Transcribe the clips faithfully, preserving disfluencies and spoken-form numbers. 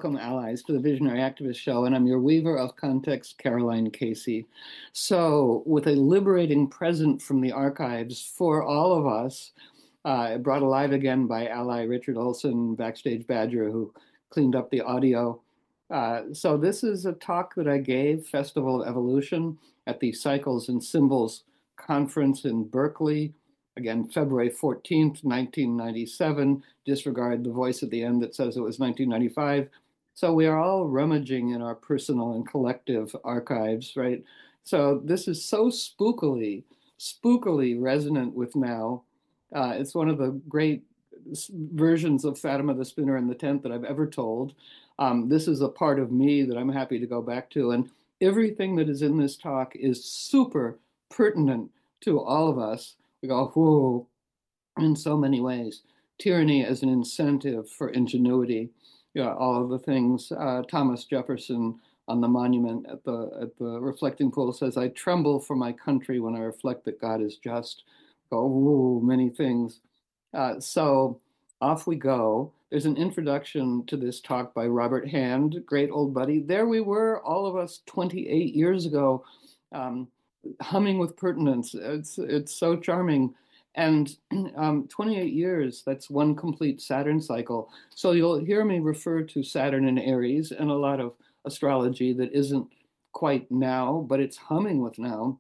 welcome, allies, to the Visionary Activist Show, and I'm your weaver of context, Caroline Casey. So, with a liberating present from the archives for all of us, uh, brought alive again by ally Richard Olson, Backstage Badger, who cleaned up the audio. Uh, so this is a talk that I gave, Festival of Evolution, at the Cycles and Symbols Conference in Berkeley. Again, February fourteenth, nineteen ninety-seven. Disregard the voice at the end that says it was nineteen ninety-five. So we are all rummaging in our personal and collective archives, right? So this is so spookily, spookily resonant with now. Uh, it's one of the great versions of Fatima the Spinner in the Tent that I've ever told. Um, this is a part of me that I'm happy to go back to. And everything that is in this talk is super pertinent to all of us. We go, whoa, in so many ways. Tyranny as an incentive for ingenuity. You know, all of the things. Uh, Thomas Jefferson on the monument at the at the reflecting pool says, "I tremble for my country when I reflect that God is just." Go, whoa, many things. Uh, so off we go. There's an introduction to this talk by Robert Hand, great old buddy. There we were, all of us twenty-eight years ago, um, humming with pertinence. It's it's so charming. And um, twenty-eight years, that's one complete Saturn cycle. So you'll hear me refer to Saturn and Aries and a lot of astrology that isn't quite now, but it's humming with now.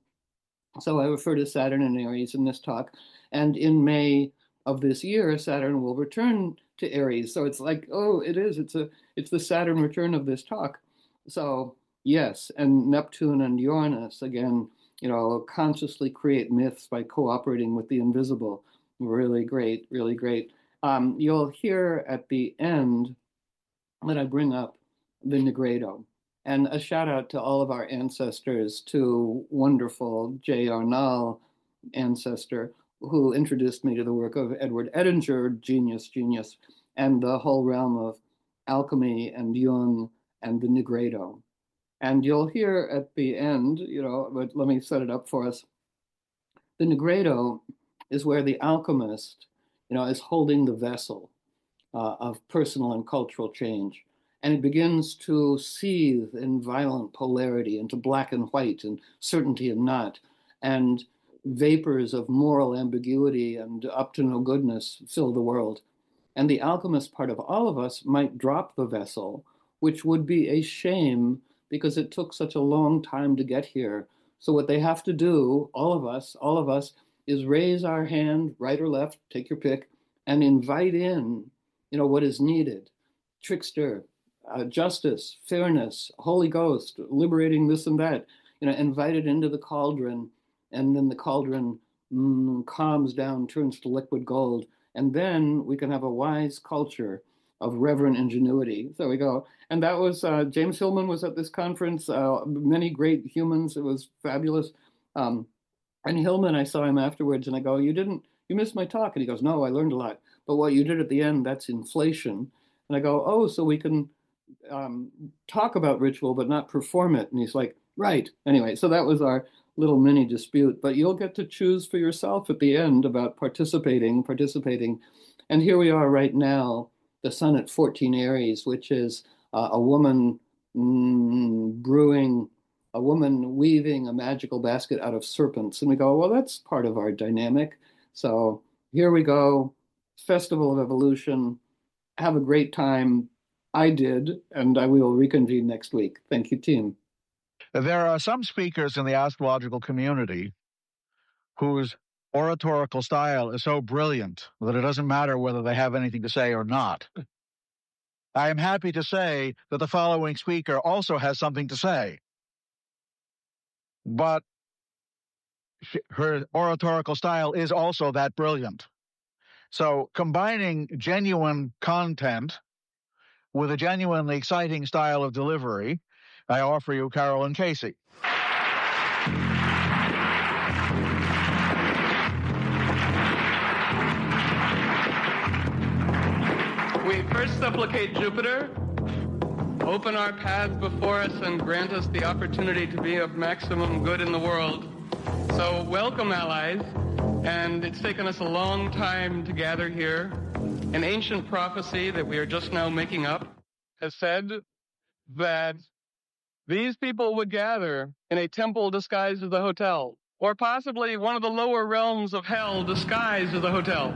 So I refer to Saturn and Aries in this talk. And in May of this year, Saturn will return to Aries. So it's like, oh, it is. It's a it's the Saturn return of this talk. So yes, and Neptune and Uranus, again, you know, consciously create myths by cooperating with the invisible. Really great, really great. Um, you'll hear at the end that I bring up the Nigredo. And a shout out to all of our ancestors, to wonderful J. Arnall ancestor, who introduced me to the work of Edward Edinger, genius, genius, and the whole realm of alchemy and Jung and the Nigredo. And you'll hear at the end, you know, but let me set it up for us. The Nigredo is where the alchemist, you know, is holding the vessel uh, of personal and cultural change. And it begins to seethe in violent polarity into black and white and certainty and not. And vapors of moral ambiguity and up to no goodness fill the world. And the alchemist part of all of us might drop the vessel, which would be a shame because it took such a long time to get here. So what they have to do, all of us, all of us, is raise our hand, right or left, take your pick, and invite in, you know, what is needed. Trickster, uh, justice, fairness, Holy Ghost, liberating this and that, you know, invite it into the cauldron, and then the cauldron mm, calms down, turns to liquid gold, and then we can have a wise culture of reverent ingenuity. So we go. And that was, uh, James Hillman was at this conference, uh, many great humans. It was fabulous. Um, and Hillman, I saw him afterwards and I go, you didn't, you missed my talk. And he goes, no, I learned a lot. But what you did at the end, that's inflation. And I go, oh, so we can um, talk about ritual, but not perform it. And he's like, right. Anyway, so that was our little mini dispute. But you'll get to choose for yourself at the end about participating, participating. And here we are right now, the sun at fourteen Aries, which is uh, a woman mm, brewing, a woman weaving a magical basket out of serpents. And we go, well, that's part of our dynamic. So here we go, Festival of Evolution. Have a great time. I did, and I will reconvene next week. Thank you, team. There are some speakers in the astrological community whose oratorical style is so brilliant that it doesn't matter whether they have anything to say or not. I am happy to say that the following speaker also has something to say, but she, her oratorical style is also that brilliant. So combining genuine content with a genuinely exciting style of delivery, I offer you Caroline Casey. We first supplicate Jupiter, open our paths before us and grant us the opportunity to be of maximum good in the world. So welcome, allies, and it's taken us a long time to gather here. An ancient prophecy that we are just now making up has said that these people would gather in a temple disguised as a hotel, or possibly one of the lower realms of hell disguised as a hotel.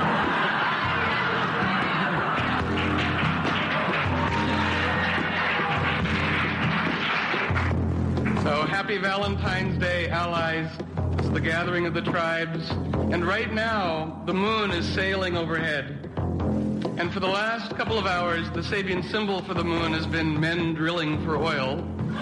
So happy Valentine's Day, allies. It's the gathering of the tribes. And right now, the moon is sailing overhead. And for the last couple of hours, the Sabian symbol for the moon has been men drilling for oil.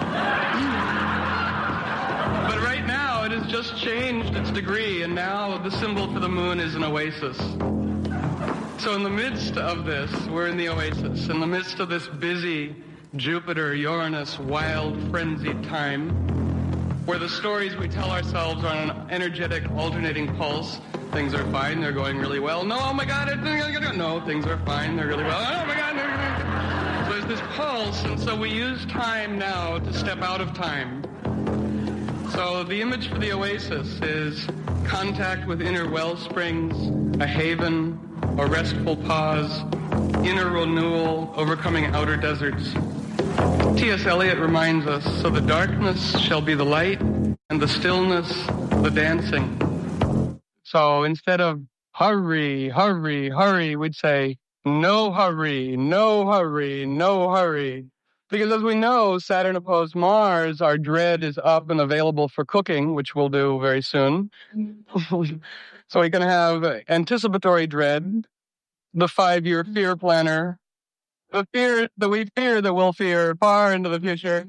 But right now, it has just changed its degree, and now the symbol for the moon is an oasis. So in the midst of this, we're in the oasis, in the midst of this busy Jupiter, Uranus, wild, frenzied time, where the stories we tell ourselves are on an energetic, alternating pulse. Things are fine, they're going really well. No, oh my God, it, no, things are fine, they're really well. Oh my God, they're, so there's this pulse, and so we use time now to step out of time. So the image for the oasis is contact with inner well springs, a haven, a restful pause, inner renewal, overcoming outer deserts. T S Eliot reminds us, so the darkness shall be the light, and the stillness the dancing. So instead of hurry, hurry, hurry, we'd say, no hurry, no hurry, no hurry. Because as we know, Saturn opposed Mars, our dread is up and available for cooking, which we'll do very soon. So we can have anticipatory dread, the five-year fear planner, the fear that we fear that we'll fear far into the future.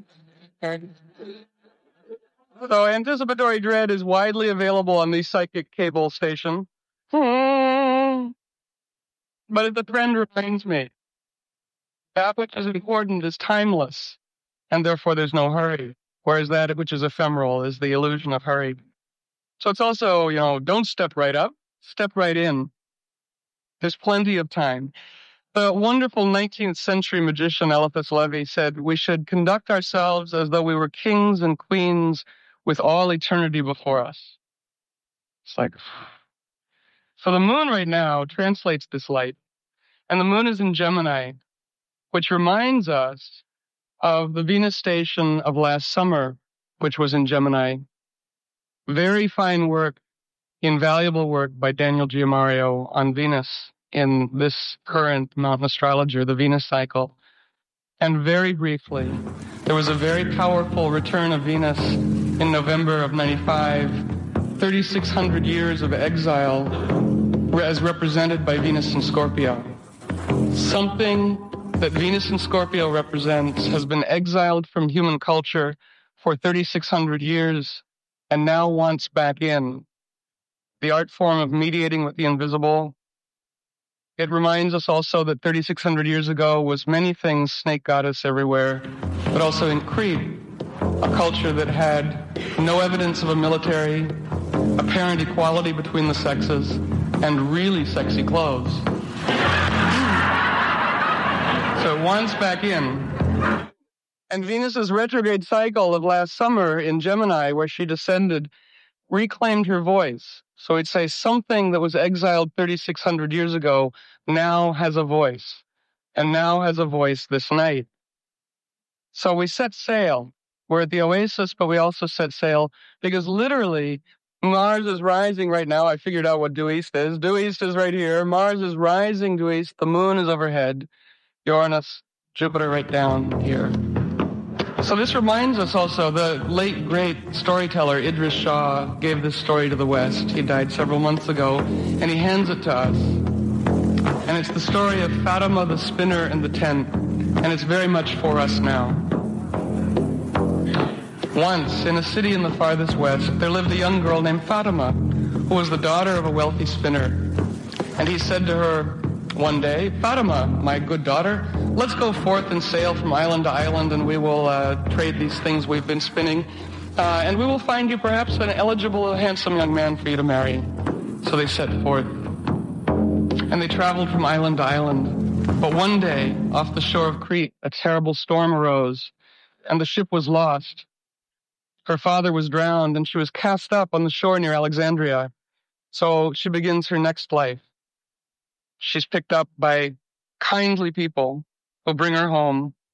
So anticipatory dread is widely available on the psychic cable station. But the trend reminds me, that which is important is timeless, and therefore there's no hurry, whereas that which is ephemeral is the illusion of hurry. So it's also, you know, don't step right up, step right in. There's plenty of time. The wonderful nineteenth century magician Eliphas Levi said we should conduct ourselves as though we were kings and queens with all eternity before us. It's like, so the moon right now translates this light, and the moon is in Gemini, which reminds us of the Venus station of last summer, which was in Gemini. Very fine work, invaluable work by Daniel Giamario on Venus in this current Mountain Astrologer, the Venus cycle. And very briefly, there was a very powerful return of Venus in November of ninety-five, thirty-six hundred years of exile as represented by Venus in Scorpio. Something that Venus in Scorpio represents has been exiled from human culture for thirty-six hundred years and now wants back in. The art form of mediating with the invisible. It reminds us also that thirty-six hundred years ago was many things, snake goddess everywhere, but also in Crete, a culture that had no evidence of a military, apparent equality between the sexes, and really sexy clothes. So it wants back in. And Venus's retrograde cycle of last summer in Gemini, where she descended, reclaimed her voice. So it'd say something that was exiled thirty-six hundred years ago now has a voice, and now has a voice this night. So we set sail. We're at the oasis, but we also set sail because literally Mars is rising right now. I figured out what due east is. Due east is right here. Mars is rising due east. The moon is overhead. Uranus, Jupiter right down here. So this reminds us also, the late, great storyteller Idris Shah gave this story to the West. He died several months ago, and he hands it to us. And it's the story of Fatima, the spinner, and the tent. And it's very much for us now. Once, in a city in the farthest west, there lived a young girl named Fatima, who was the daughter of a wealthy spinner. And he said to her one day, Fatima, my good daughter, let's go forth and sail from island to island, and we will uh, trade these things we've been spinning, uh, and we will find you perhaps an eligible, handsome young man for you to marry. So they set forth, and they traveled from island to island. But one day, off the shore of Crete, a terrible storm arose, and the ship was lost. Her father was drowned, and she was cast up on the shore near Alexandria. So she begins her next life. She's picked up by kindly people who bring her home,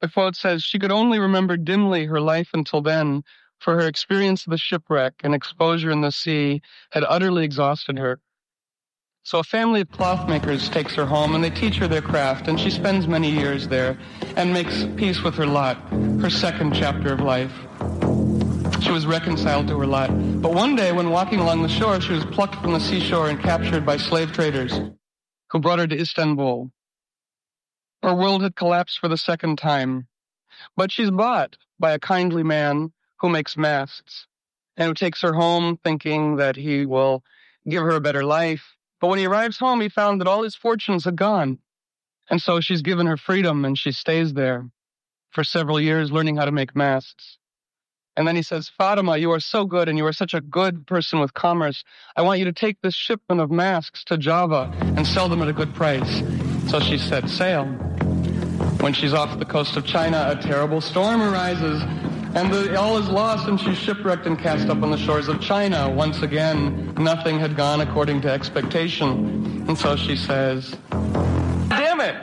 the quote says, she could only remember dimly her life until then, for her experience of the shipwreck and exposure in the sea had utterly exhausted her. So a family of clothmakers takes her home, and they teach her their craft, and she spends many years there and makes peace with her lot, her second chapter of life. She was reconciled to her lot. But one day, when walking along the shore, she was plucked from the seashore and captured by slave traders who brought her to Istanbul. Her world had collapsed for the second time. But she's bought by a kindly man who makes masks and who takes her home thinking that he will give her a better life. But when he arrives home, he found that all his fortunes had gone. And so she's given her freedom, and she stays there for several years learning how to make masks. And then he says, Fatima, you are so good, and you are such a good person with commerce. I want you to take this shipment of masks to Java and sell them at a good price. So she set sail. When she's off the coast of China, a terrible storm arises, and the, all is lost, and she's shipwrecked and cast up on the shores of China. Once again, nothing had gone according to expectation. And so she says, damn it!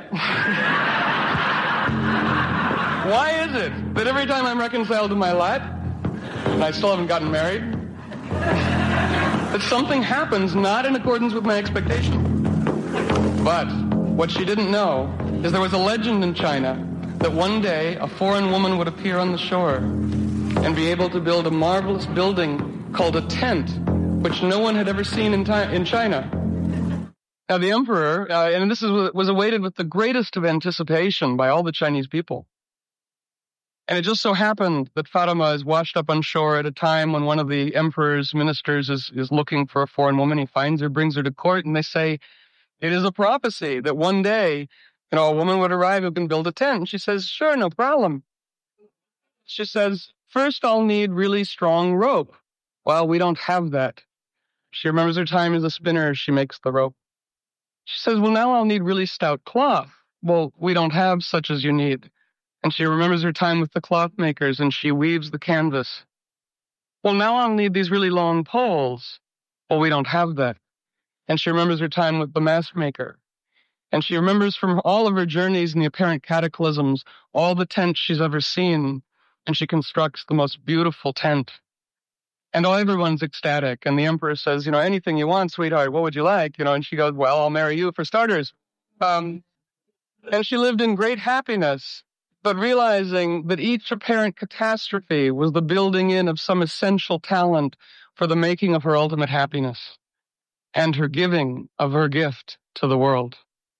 Why is it that every time I'm reconciled to my lot, and I still haven't gotten married, that something happens not in accordance with my expectation? But what she didn't know is there was a legend in China that one day a foreign woman would appear on the shore and be able to build a marvelous building called a tent, which no one had ever seen in, ti- in China. Now the emperor, uh, and this is, was awaited with the greatest of anticipation by all the Chinese people. And it just so happened that Fatima is washed up on shore at a time when one of the emperor's ministers is, is looking for a foreign woman. He finds her, brings her to court, and they say, it is a prophecy that one day, you know, a woman would arrive who can build a tent. And she says, sure, no problem. She says, first I'll need really strong rope. Well, we don't have that. She remembers her time as a spinner. She makes the rope. She says, well, now I'll need really stout cloth. Well, we don't have such as you need. And she remembers her time with the cloth makers, and she weaves the canvas. Well, now I'll need these really long poles. Well, we don't have that. And she remembers her time with the mast maker. And she remembers from all of her journeys in the apparent cataclysms, all the tents she's ever seen, and she constructs the most beautiful tent. And all everyone's ecstatic, and the emperor says, you know, anything you want, sweetheart, what would you like? You know, and she goes, well, I'll marry you for starters. Um, and she lived in great happiness, but realizing that each apparent catastrophe was the building in of some essential talent for the making of her ultimate happiness and her giving of her gift to the world.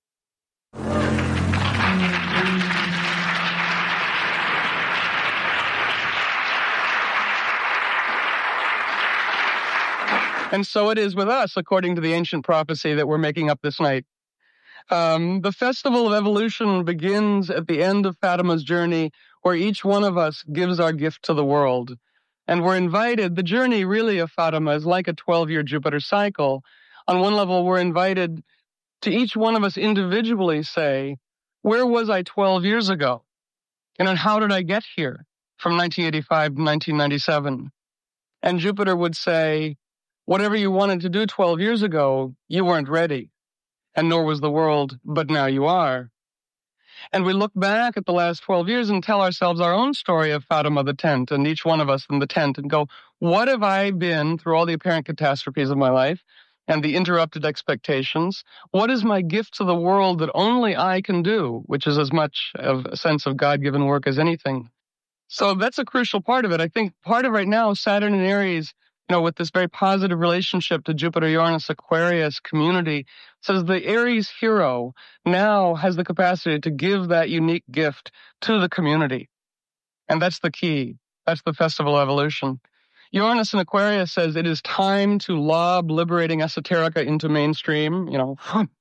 And so it is with us, according to the ancient prophecy that we're making up this night. Um, the festival of evolution begins at the end of Fatima's journey, where each one of us gives our gift to the world. And we're invited, the journey really of Fatima is like a twelve-year Jupiter cycle. On one level, we're invited to each one of us individually say, where was I twelve years ago? And how did I get here from nineteen eighty-five to nineteen ninety-seven? And Jupiter would say, whatever you wanted to do twelve years ago, you weren't ready. And nor was the world, but now you are. And we look back at the last twelve years and tell ourselves our own story of Fatima the tent, and each one of us in the tent, and go, what have I been through all the apparent catastrophes of my life and the interrupted expectations? What is my gift to the world that only I can do, which is as much of a sense of God-given work as anything? So that's a crucial part of it. I think part of right now, Saturn and Aries, you know, with this very positive relationship to Jupiter, Uranus, Aquarius community, says the Aries hero now has the capacity to give that unique gift to the community. And that's the key. That's the festival of evolution. Uranus in Aquarius says it is time to lob liberating esoterica into mainstream, you know.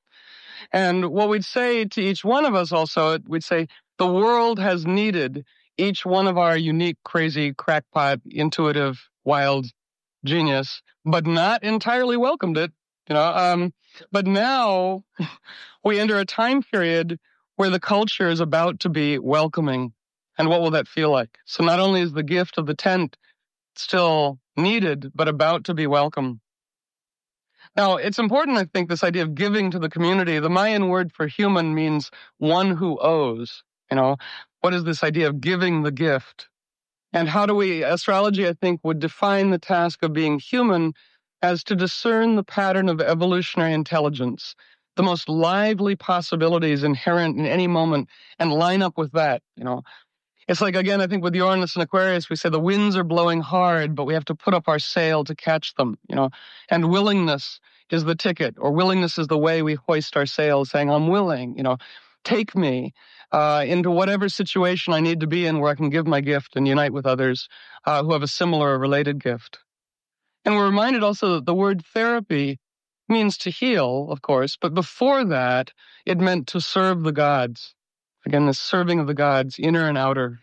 And what we'd say to each one of us also, we'd say the world has needed each one of our unique, crazy, crackpot, intuitive, wild genius, but not entirely welcomed it, you know. Um, but now we enter a time period where the culture is about to be welcoming. And what will that feel like? So not only is the gift of the tent still needed, but about to be welcome. Now, it's important, I think, this idea of giving to the community. The Mayan word for human means one who owes. You know, What is this idea of giving the gift? And how do we, astrology, I think, would define the task of being human as to discern the pattern of evolutionary intelligence, the most lively possibilities inherent in any moment, and line up with that, you know. It's like, again, I think with Uranus and Aquarius, we say the winds are blowing hard, but we have to put up our sail to catch them, you know. And willingness is the ticket, or willingness is the way we hoist our sails, saying, I'm willing, you know, take me uh, into whatever situation I need to be in where I can give my gift and unite with others uh, who have a similar or related gift. And we're reminded also that the word therapy means to heal, of course, but before that, it meant to serve the gods. Again, the serving of the gods, inner and outer.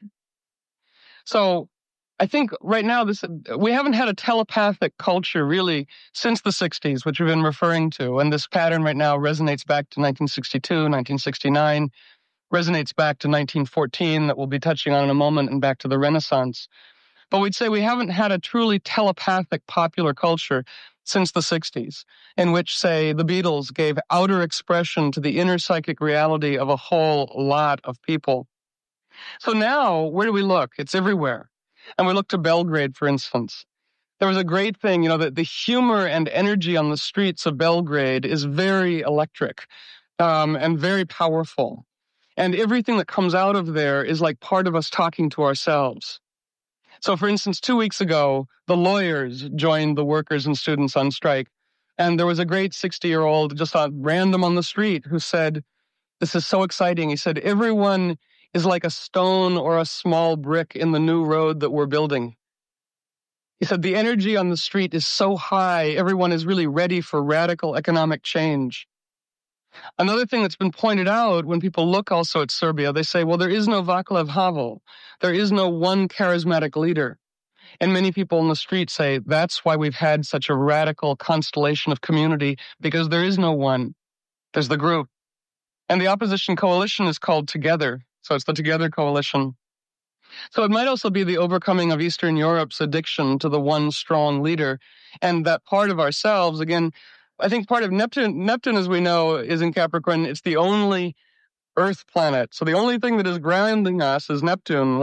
So I think right now, this we haven't had a telepathic culture really since the sixties, which we've been referring to. And this pattern right now resonates back to nineteen sixty-two, nineteen sixty-nine, resonates back to nineteen fourteen, that we'll be touching on in a moment, and back to the Renaissance. But we'd say we haven't had a truly telepathic popular culture since the sixties, in which, say, the Beatles gave outer expression to the inner psychic reality of a whole lot of people. So now, where do we look? It's everywhere. And we look to Belgrade, for instance. There was a great thing, you know, that the humor and energy on the streets of Belgrade is very electric um, and very powerful. And everything that comes out of there is like part of us talking to ourselves. So, for instance, two weeks ago, the lawyers joined the workers and students on strike. And there was a great sixty-year-old just on, random on the street who said, this is so exciting. He said, everyone is like a stone or a small brick in the new road that we're building. He said, the energy on the street is so high, everyone is really ready for radical economic change. Another thing that's been pointed out when people look also at Serbia, they say, well, there is no Václav Havel. There is no one charismatic leader. And many people in the street say that's why we've had such a radical constellation of community, because there is no one. There's the group. And the opposition coalition is called Together. So it's the Together Coalition. So it might also be the overcoming of Eastern Europe's addiction to the one strong leader. And that part of ourselves, again, I think part of Neptune, Neptune, as we know, is in Capricorn. It's the only Earth planet. So the only thing that is grounding us is Neptune.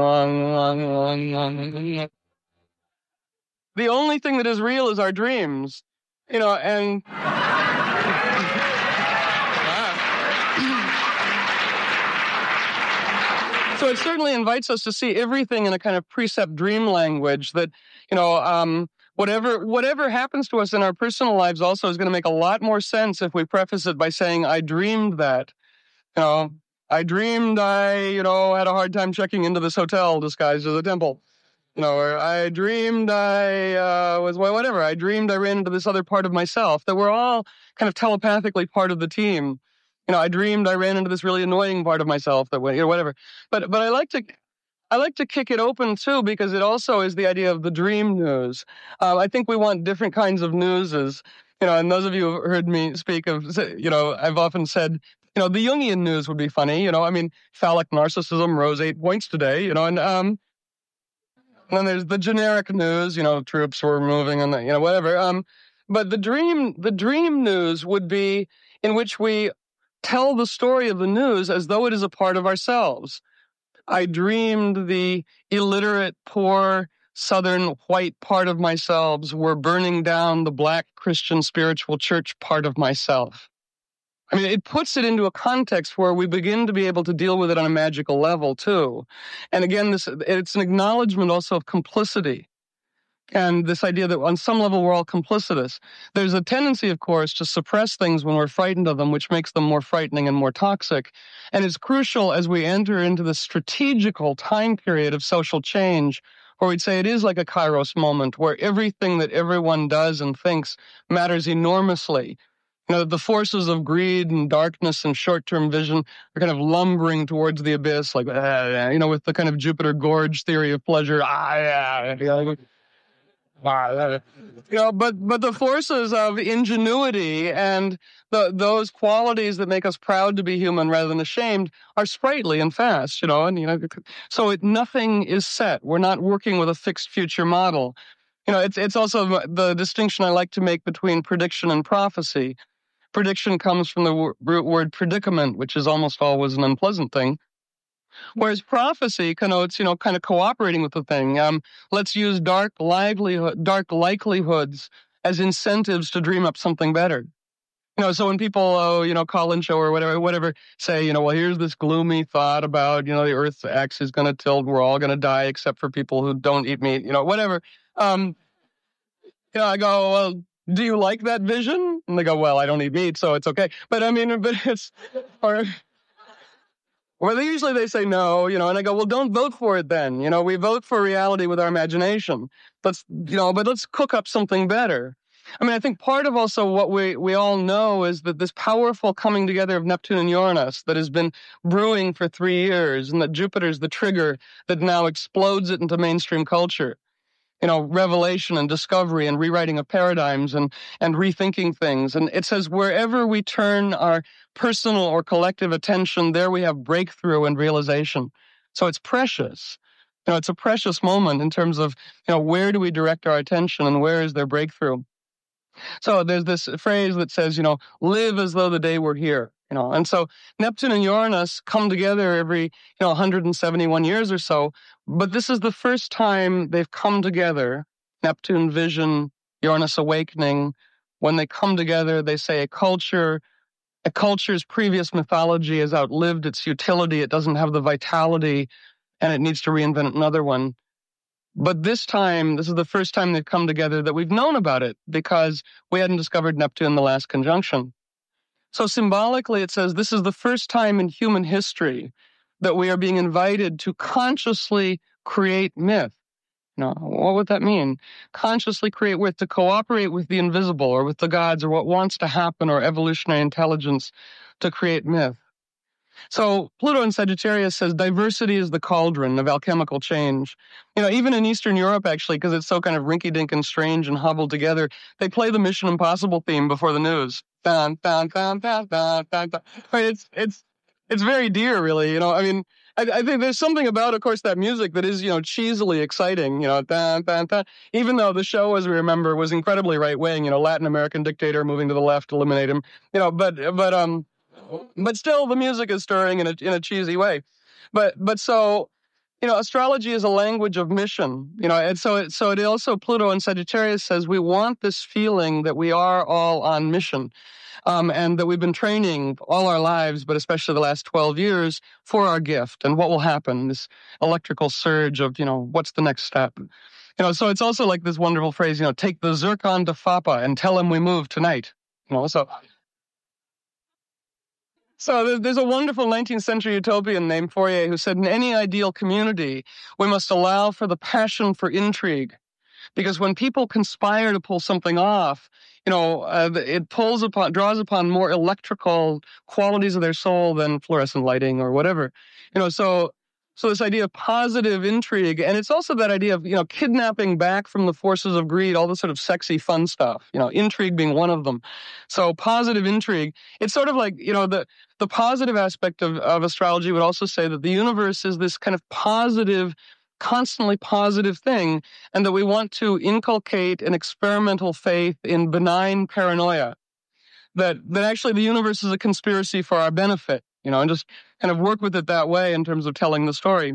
The only thing that is real is our dreams. You know, and... So it certainly invites us to see everything in a kind of precept dream language that, you know, um, whatever whatever happens to us in our personal lives also is going to make a lot more sense if we preface it by saying, I dreamed that. You know, I dreamed I, you know, had a hard time checking into this hotel disguised as a temple. You know, or I dreamed I uh, was, well, whatever. I dreamed I ran into this other part of myself, that we're all kind of telepathically part of the team. You know, I dreamed I ran into this really annoying part of myself that way, or whatever. But but I like to I like to kick it open too, because it also is the idea of the dream news. Uh, I think we want different kinds of newses. You know, and those of you who have heard me speak of, you know, I've often said, you know, the Jungian news would be funny. You know, I mean, phallic narcissism rose eight points today. You know, and um, and then there's the generic news. You know, troops were moving and the, you know whatever. Um, but the dream the dream news would be in which we tell the story of the news as though it is a part of ourselves. I dreamed the illiterate, poor, Southern white part of myself were burning down the Black Christian spiritual church part of myself. I mean, it puts it into a context where we begin to be able to deal with it on a magical level, too. And again, this it's an acknowledgement also of complicity. And this idea that on some level we're all complicitous. There's a tendency, of course, to suppress things when we're frightened of them, which makes them more frightening and more toxic. And it's crucial as we enter into the strategical time period of social change, where we'd say it is like a Kairos moment, where everything that everyone does and thinks matters enormously. You know, the forces of greed and darkness and short-term vision are kind of lumbering towards the abyss, like, uh, you know, with the kind of Jupiter Gorge theory of pleasure. Ah, yeah, yeah. You know, but but the forces of ingenuity and the those qualities that make us proud to be human rather than ashamed are sprightly and fast. You know, and you know, so it, nothing is set. We're not working with a fixed future model. You know, it's it's also the distinction I like to make between prediction and prophecy. Prediction comes from the root word predicament, which is almost always an unpleasant thing. Whereas prophecy connotes, you know, kind of cooperating with the thing. Um, let's use dark livelihood, dark likelihoods as incentives to dream up something better. You know, so when people, oh, you know, call-in show or whatever, whatever, say, you know, well, here's this gloomy thought about, you know, the Earth's X is going to tilt, we're all going to die except for people who don't eat meat, you know, whatever. Um, you know, I go, well, do you like that vision? And they go, well, I don't eat meat, so it's okay. But I mean, but it's, or, well, they usually they say no, you know, and I go, well, don't vote for it then. You know, we vote for reality with our imagination. Let's, you know, but let's cook up something better. I mean, I think part of also what we, we all know is that this powerful coming together of Neptune and Uranus that has been brewing for three years and that Jupiter's the trigger that now explodes it into mainstream culture. You know, revelation and discovery and rewriting of paradigms and, and rethinking things. And it says wherever we turn our personal or collective attention, there we have breakthrough and realization. So it's precious. You know, it's a precious moment in terms of, you know, where do we direct our attention and where is there breakthrough? So there's this phrase that says, you know, live as though the day were here. You know, and so Neptune and Uranus come together every, you know, one hundred seventy-one years or so. But this is the first time they've come together, Neptune vision, Uranus awakening. When they come together, they say a culture, a culture's previous mythology has outlived its utility. It doesn't have the vitality, and it needs to reinvent another one. But this time, this is the first time they've come together that we've known about it because we hadn't discovered Neptune in the last conjunction. So symbolically, it says this is the first time in human history that we are being invited to consciously create myth. Now, what would that mean? Consciously create with, to cooperate with the invisible or with the gods or what wants to happen or evolutionary intelligence to create myth. So Pluto in Sagittarius says diversity is the cauldron of alchemical change. You know, even in Eastern Europe, actually, because it's so kind of rinky-dink and strange and hobbled together, they play the Mission Impossible theme before the news. Dun, dun, dun, dun, dun, dun, dun. I mean, it's, it's, it's very dear, really. You know, I mean, I, I think there's something about, of course, that music that is, you know, cheesily exciting, you know, dun, dun, dun. Even though the show, as we remember, was incredibly right-wing, you know, Latin American dictator moving to the left, eliminate him, you know, but, but, um, But still, the music is stirring in a in a cheesy way. But but so, you know, astrology is a language of mission. You know, and so it, so it also Pluto in Sagittarius says we want this feeling that we are all on mission, um, and that we've been training all our lives, but especially the last twelve years, for our gift and what will happen. This electrical surge of, you know, what's the next step. You know, so it's also like this wonderful phrase, you know, take the zircon to Fapa and tell him we move tonight. You know, so. So there's a wonderful nineteenth century utopian named Fourier who said, in any ideal community, we must allow for the passion for intrigue. Because when people conspire to pull something off, you know, uh, it pulls upon, draws upon more electrical qualities of their soul than fluorescent lighting or whatever. You know, so so this idea of positive intrigue, and it's also that idea of, you know, kidnapping back from the forces of greed, all the sort of sexy, fun stuff, you know, intrigue being one of them. So positive intrigue, it's sort of like, you know, the, the positive aspect of, of astrology would also say that the universe is this kind of positive, constantly positive thing, and that we want to inculcate an experimental faith in benign paranoia, that that actually the universe is a conspiracy for our benefit, you know, and just kind of work with it that way in terms of telling the story.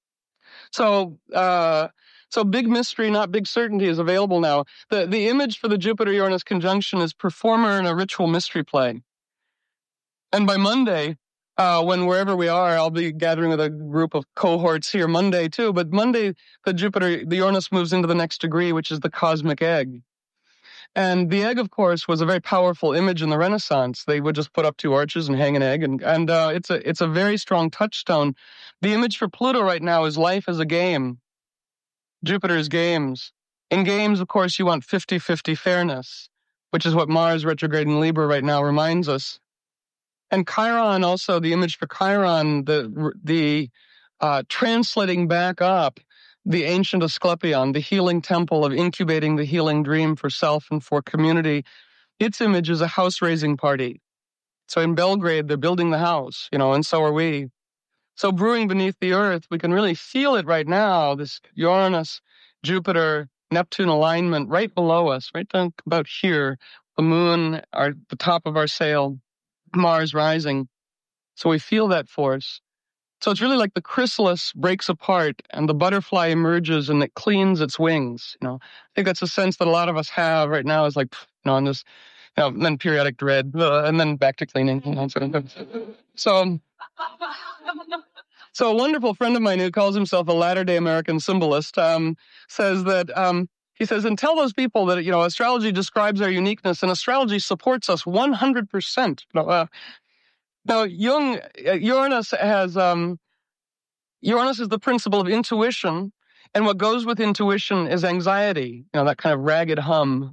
So, uh, so big mystery, not big certainty is available now. The, the image for the Jupiter-Uranus conjunction is performer in a ritual mystery play. And by Monday, Uh, when wherever we are, I'll be gathering with a group of cohorts here Monday too. But Monday, the Jupiter, the Uranus moves into the next degree, which is the cosmic egg. And the egg, of course, was a very powerful image in the Renaissance. They would just put up two arches and hang an egg, and and uh, it's a it's a very strong touchstone. The image for Pluto right now is life as a game. Jupiter's games. In games, of course, you want fifty-fifty fairness, which is what Mars retrograde in Libra right now reminds us. And Chiron, also the image for Chiron, the the uh, translating back up the ancient Asclepion, the healing temple of incubating the healing dream for self and for community. Its image is a house-raising party. So in Belgrade, they're building the house, you know, and so are we. So brewing beneath the earth, we can really feel it right now, this Uranus, Jupiter, Neptune alignment right below us, right down about here, the moon, our, the top of our sail, Mars rising. So we feel that force. So it's really like the chrysalis breaks apart and the butterfly emerges and it cleans its wings. You know, I think that's a sense that a lot of us have right now is like, you know, in this, you know, and then periodic dread, uh, and then back to cleaning. You know, so, so, so a wonderful friend of mine who calls himself a Latter-day American symbolist um, says that, um, he says, and tell those people that, you know, astrology describes our uniqueness and astrology supports us one hundred percent. You know, uh, now, Jung, uh, Uranus has, um, Uranus is the principle of intuition, and what goes with intuition is anxiety, you know, that kind of ragged hum.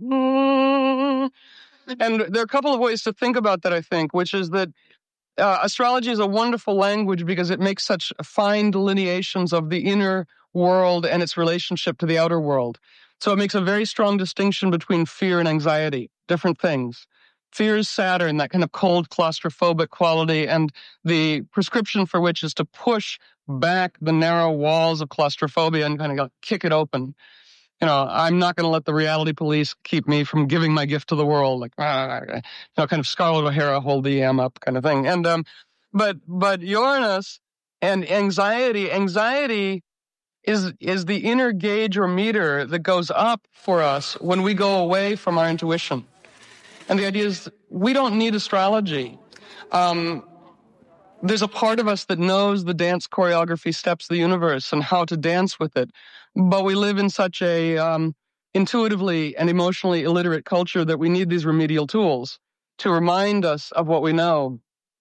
And there are a couple of ways to think about that, I think, which is that uh, astrology is a wonderful language because it makes such fine delineations of the inner world and its relationship to the outer world. So it makes a very strong distinction between fear and anxiety, different things. Fear is Saturn, that kind of cold, claustrophobic quality, and the prescription for which is to push back the narrow walls of claustrophobia and kind of go, kick it open. You know, I'm not going to let the reality police keep me from giving my gift to the world, like, ah, you know, kind of Scarlett O'Hara, hold the am up kind of thing. And, um, but, but Uranus and anxiety, anxiety is, is the inner gauge or meter that goes up for us when we go away from our intuition. And the idea is we don't need astrology. Um, there's a part of us that knows the dance choreography steps of the universe and how to dance with it. But we live in such a um, intuitively and emotionally illiterate culture that we need these remedial tools to remind us of what we know.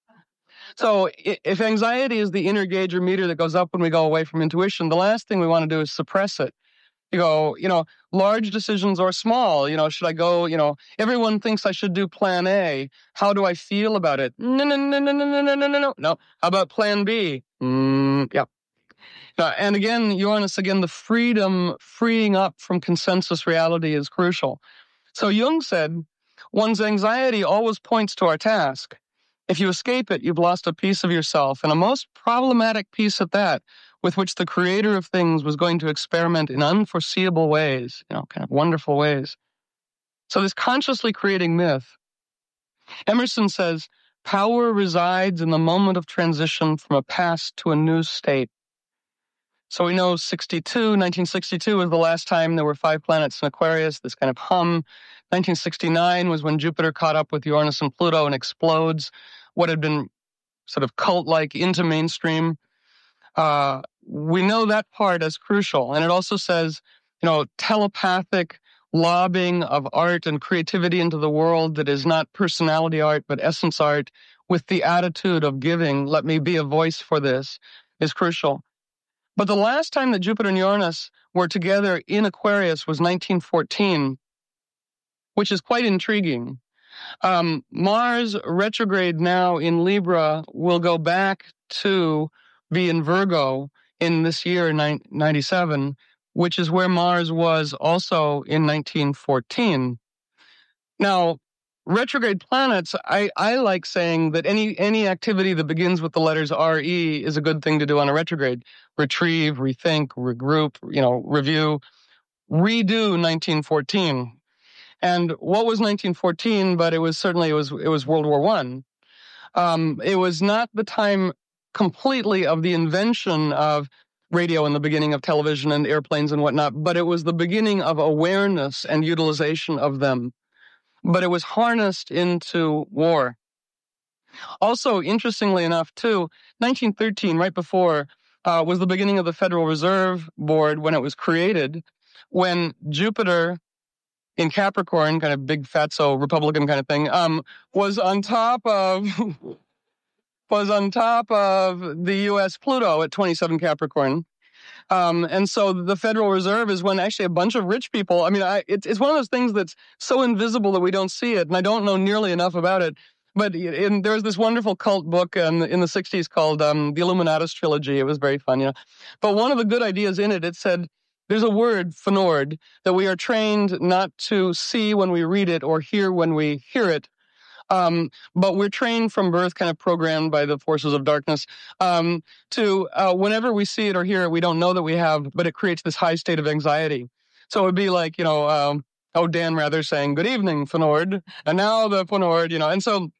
So if anxiety is the inner gauge or meter that goes up when we go away from intuition, the last thing we want to do is suppress it. You go, you know, large decisions or small, you know, should I go, you know, everyone thinks I should do plan A. How do I feel about it? No, no, no, no, no, no, no, no, no, no. No. How about plan B? Mm, yeah. Uh, and again, Uranus, again, the freedom, freeing up from consensus reality is crucial. So Jung said, one's anxiety always points to our task. If you escape it, you've lost a piece of yourself, and a most problematic piece at that, with which the creator of things was going to experiment in unforeseeable ways, you know, kind of wonderful ways. So this consciously creating myth, Emerson says, power resides in the moment of transition from a past to a new state. So we know sixty-two, nineteen sixty-two was the last time there were five planets in Aquarius, this kind of hum. nineteen sixty-nine was when Jupiter caught up with Uranus and Pluto and explodes what had been sort of cult-like into mainstream. Uh, we know that part as crucial. And it also says, you know, telepathic lobbing of art and creativity into the world that is not personality art, but essence art with the attitude of giving, let me be a voice for this, is crucial. But the last time that Jupiter and Uranus were together in Aquarius was nineteen fourteen, which is quite intriguing. Um, Mars retrograde now in Libra will go back to be in Virgo in this year, ninety-seven, which is where Mars was also in nineteen fourteen. Now, retrograde planets, I, I like saying that any any activity that begins with the letters R E is a good thing to do on a retrograde. Retrieve, rethink, regroup, you know, review, redo nineteen fourteen. And what was nineteen fourteen? But it was certainly, it was, it was World War One. Um, it was not the time completely of the invention of radio and the beginning of television and airplanes and whatnot, but it was the beginning of awareness and utilization of them. But it was harnessed into war. Also, interestingly enough, too, nineteen thirteen, right before, uh, was the beginning of the Federal Reserve Board when it was created, when Jupiter in Capricorn, kind of big fatso Republican kind of thing, um, was on top of was on top of the U S Pluto at twenty-seven Capricorn. Um, and so the Federal Reserve is when actually a bunch of rich people, I mean, I, it's, it's one of those things that's so invisible that we don't see it, and I don't know nearly enough about it. But in, there's this wonderful cult book in, in the sixties called um, The Illuminatus Trilogy. It was very fun, you know. But one of the good ideas in it, it said, there's a word, Fnord, that we are trained not to see when we read it or hear when we hear it. Um, but we're trained from birth, kind of programmed by the forces of darkness, um, to uh, whenever we see it or hear it, we don't know that we have, but it creates this high state of anxiety. So it would be like, you know, um, oh, Dan Rather saying, good evening, Fnord, and now the Fnord, you know. And so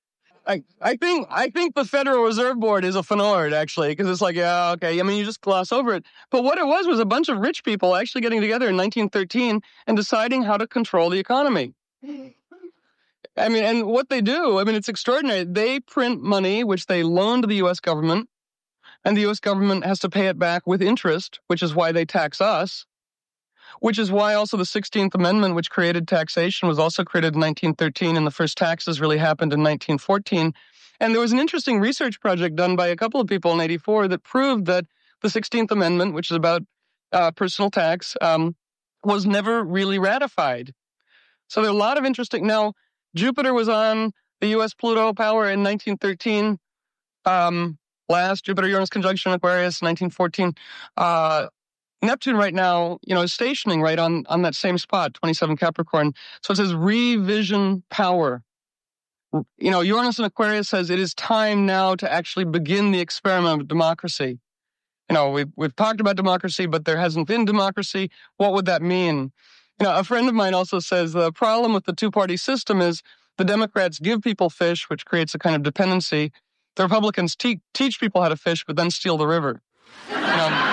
I, I think I think the Federal Reserve Board is a Fnord, actually, because it's like, yeah, okay. I mean, you just gloss over it. But what it was was a bunch of rich people actually getting together in nineteen thirteen and deciding how to control the economy. I mean, and what they do, I mean, it's extraordinary. They print money, which they loan to the U S government, and the U S government has to pay it back with interest, which is why they tax us, which is why also the sixteenth Amendment, which created taxation, was also created in nineteen thirteen, and the first taxes really happened in nineteen fourteen. And there was an interesting research project done by a couple of people in eighty-four that proved that the sixteenth Amendment, which is about uh, personal tax, um, was never really ratified. So there are a lot of interesting... Now, Jupiter was on the U S Pluto power in nineteen thirteen. Um, last Jupiter-Uranus conjunction Aquarius, nineteen fourteen. Uh, Neptune right now, you know, is stationing right on, on that same spot, twenty-seven Capricorn. So it says revision power. You know, Uranus in Aquarius says it is time now to actually begin the experiment of democracy. You know, we've, we've talked about democracy, but there hasn't been democracy. What would that mean? You know, a friend of mine also says the problem with the two-party system is the Democrats give people fish, which creates a kind of dependency. The Republicans te- teach people how to fish, but then steal the river. You know?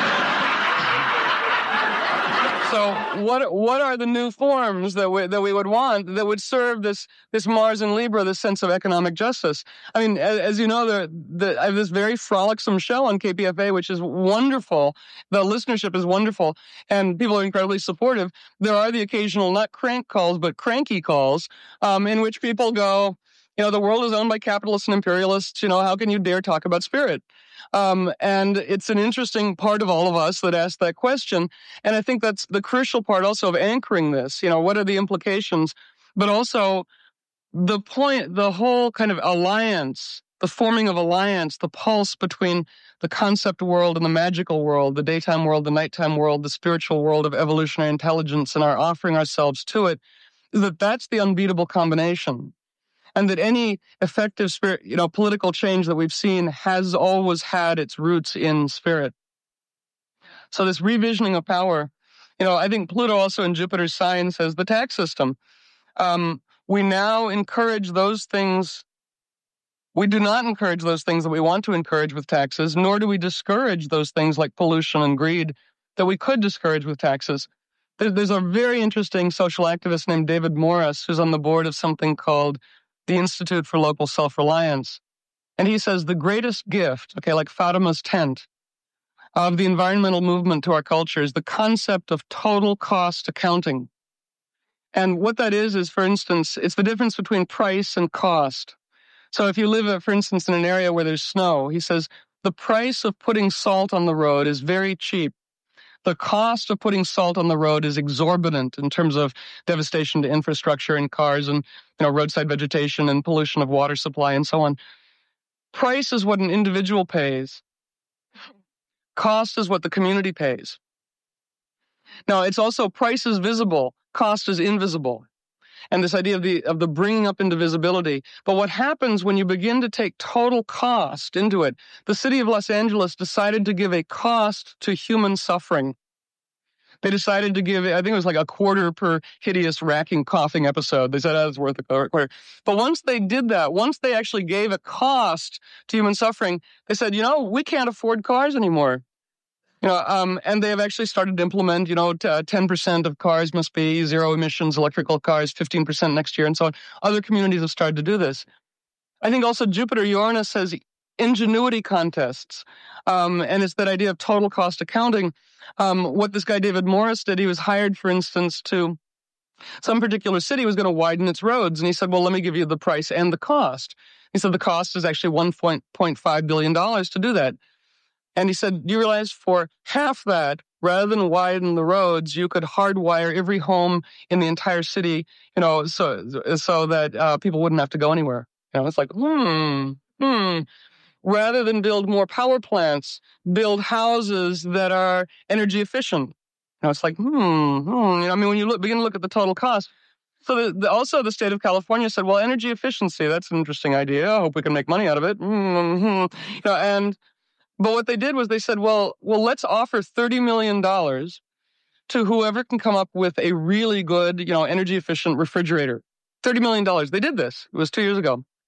So what what are the new forms that we, that we would want that would serve this this Mars and Libra, this sense of economic justice? I mean, as, as you know, the, the, I have this very frolicsome show on K P F A, which is wonderful. The listenership is wonderful, and people are incredibly supportive. There are the occasional, not crank calls, but cranky calls, um, in which people go, you know, the world is owned by capitalists and imperialists. You know, how can you dare talk about spirit? Um, and it's an interesting part of all of us that ask that question. And I think that's the crucial part also of anchoring this. You know, what are the implications? But also the point, the whole kind of alliance, the forming of alliance, the pulse between the concept world and the magical world, the daytime world, the nighttime world, the spiritual world of evolutionary intelligence, and our offering ourselves to it, is that that's the unbeatable combination. And that any effective spirit, you know, political change that we've seen has always had its roots in spirit. So this revisioning of power, you know, I think Pluto also in Jupiter's sign says the tax system. Um, we now encourage those things. We do not encourage those things that we want to encourage with taxes, nor do we discourage those things like pollution and greed that we could discourage with taxes. There's a very interesting social activist named David Morris who's on the board of something called the Institute for Local Self-Reliance. And he says the greatest gift, okay, like Fatima's tent, of the environmental movement to our culture is the concept of total cost accounting. And what that is, is, for instance, it's the difference between price and cost. So if you live, for instance, in an area where there's snow, he says the price of putting salt on the road is very cheap. The cost of putting salt on the road is exorbitant in terms of devastation to infrastructure and cars and, you know, roadside vegetation and pollution of water supply and so on. Price is what an individual pays. Cost is what the community pays. Now, it's also price is visible, cost is invisible. And this idea of the of the bringing up into visibility. But what happens when you begin to take total cost into it? The city of Los Angeles decided to give a cost to human suffering. They decided to give, I think it was like a quarter per hideous, racking, coughing episode. They said, oh, it's worth a quarter. But once they did that, once they actually gave a cost to human suffering, they said, you know, we can't afford cars anymore. You know, um, and they have actually started to implement, you know, t- uh, ten percent of cars must be zero emissions, electrical cars, fifteen percent next year, and so on. Other communities have started to do this. I think also Jupiter Uranus has ingenuity contests, um, and it's that idea of total cost accounting. Um, what this guy David Morris did, he was hired, for instance, to some particular city was going to widen its roads, and he said, well, let me give you the price and the cost. He said the cost is actually one point five billion dollars to do that. And he said, do you realize for half that, rather than widen the roads, you could hardwire every home in the entire city, you know, so so that uh, people wouldn't have to go anywhere. You know, it's like, hmm, hmm. Rather than build more power plants, build houses that are energy efficient. You know, it's like, hmm, hmm. You know, I mean, when you look, begin to look at the total cost. So the, the, also the state of California said, well, energy efficiency, that's an interesting idea. I hope we can make money out of it. Mm-hmm. You know, and But what they did was they said, well, well, let's offer thirty million dollars to whoever can come up with a really good, you know, energy efficient refrigerator. thirty million dollars. They did this. It was two years ago.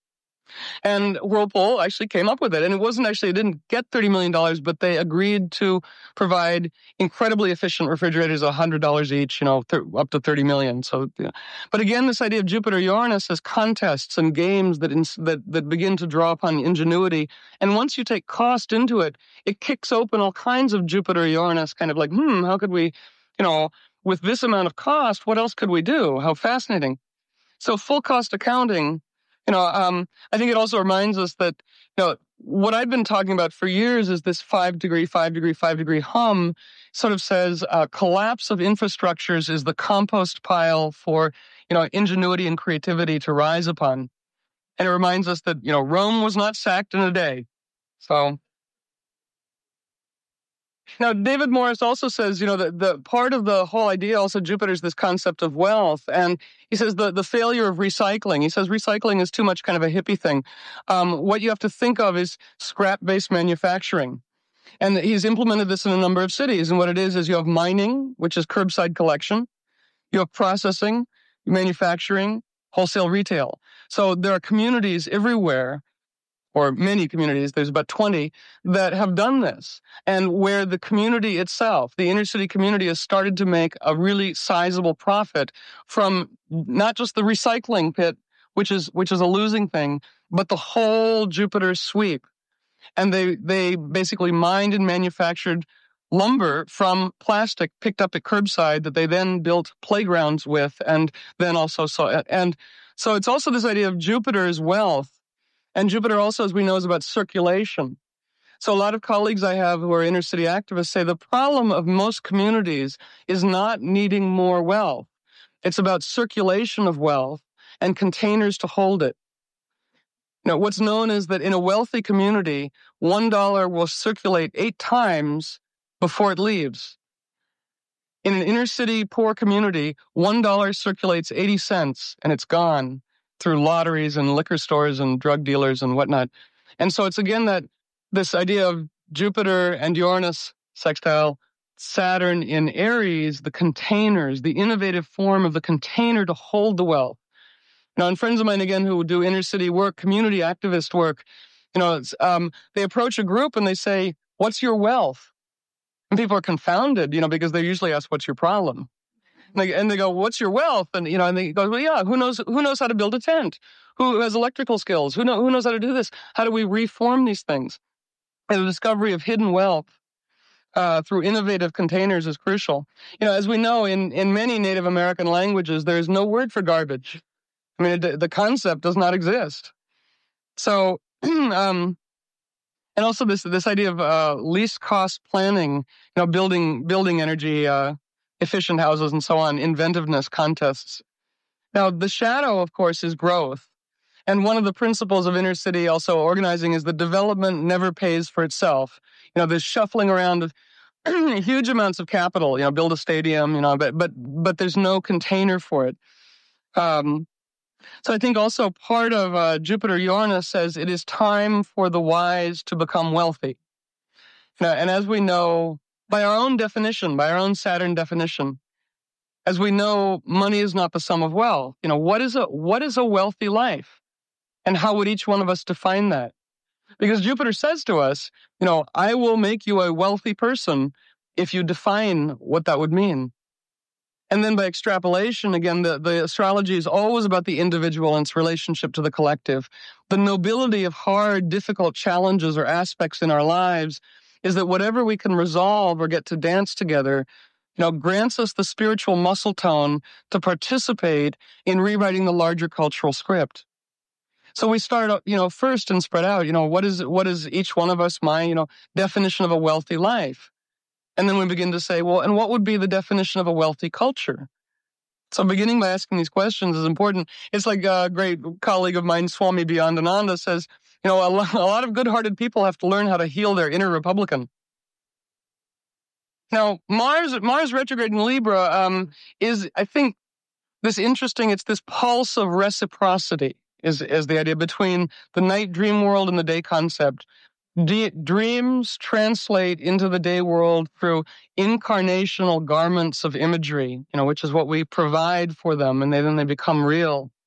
And Whirlpool actually came up with it. And it wasn't actually, it didn't get thirty million dollars, but they agreed to provide incredibly efficient refrigerators, one hundred dollars each, you know, th- up to thirty million. So, yeah. But again, this idea of Jupiter Uranus as contests and games that, ins- that, that begin to draw upon ingenuity. And once you take cost into it, it kicks open all kinds of Jupiter Uranus kind of like, hmm, how could we, you know, with this amount of cost, what else could we do? How fascinating. So full cost accounting, you know, um, I think it also reminds us that, you know, what I've been talking about for years is this five degree, five degree, five degree hum sort of says uh, collapse of infrastructures is the compost pile for, you know, ingenuity and creativity to rise upon. And it reminds us that, you know, Rome was not sacked in a day. So now, David Morris also says, you know, that the part of the whole idea also Jupiter is this concept of wealth. And he says the, the failure of recycling. He says recycling is too much kind of a hippie thing. Um, what you have to think of is scrap-based manufacturing. And he's implemented this in a number of cities. And what it is, is you have mining, which is curbside collection. You have processing, manufacturing, wholesale retail. So there are communities everywhere, or many communities, there's about twenty, that have done this. And where the community itself, the inner city community, has started to make a really sizable profit from not just the recycling pit, which is which is a losing thing, but the whole Jupiter sweep. And they they basically mined and manufactured lumber from plastic picked up at curbside that they then built playgrounds with, and then also saw. And so it's also this idea of Jupiter's wealth. And Jupiter also, as we know, is about circulation. So a lot of colleagues I have who are inner city activists say the problem of most communities is not needing more wealth. It's about circulation of wealth and containers to hold it. Now, what's known is that in a wealthy community, one dollar will circulate eight times before it leaves. In an inner city poor community, one dollar circulates eighty cents and it's gone through lotteries and liquor stores and drug dealers and whatnot. And so it's again that this idea of Jupiter and Uranus sextile, Saturn in Aries, the containers, the innovative form of the container to hold the wealth. Now, and friends of mine, again, who do inner city work, community activist work, you know, it's, um, they approach a group and they say, what's your wealth? And people are confounded, you know, because they usually ask, what's your problem? And they, and they go, what's your wealth? And, you know, and they go, well, yeah, who knows, who knows how to build a tent? Who has electrical skills? Who, know, who knows how to do this? How do we reform these things? And the discovery of hidden wealth uh, through innovative containers is crucial. You know, as we know, in, in many Native American languages, there is no word for garbage. I mean, it, the concept does not exist. So, um, and also this this idea of uh, least cost planning, you know, building building energy uh, efficient houses and so on, inventiveness contests. Now, the shadow, of course, is growth. And one of the principles of inner city also organizing is that development never pays for itself. You know, there's shuffling around of huge amounts of capital, you know, build a stadium, you know, but but but there's no container for it. Um, so I think also part of uh, Jupiter Uranus says it is time for the wise to become wealthy. You know, and as we know, by our own definition, by our own Saturn definition, as we know, money is not the sum of wealth. You know, what is a what is a wealthy life? And how would each one of us define that? Because Jupiter says to us, you know, I will make you a wealthy person if you define what that would mean. And then by extrapolation, again, the, the astrology is always about the individual and its relationship to the collective. The nobility of hard, difficult challenges or aspects in our lives is that whatever we can resolve or get to dance together, you know, grants us the spiritual muscle tone to participate in rewriting the larger cultural script. So we start, you know, first and spread out, you know, what is what is each one of us, my, you know, definition of a wealthy life? And then we begin to say, well, and what would be the definition of a wealthy culture? So beginning by asking these questions is important. It's like a great colleague of mine, Swami Biyandananda, says, you know, a lot of good-hearted people have to learn how to heal their inner Republican. Now, Mars, Mars retrograde in Libra um, is, I think, this interesting, it's this pulse of reciprocity is, is the idea between the night dream world and the day concept. D- dreams translate into the day world through incarnational garments of imagery, you know, which is what we provide for them, and they, then they become real.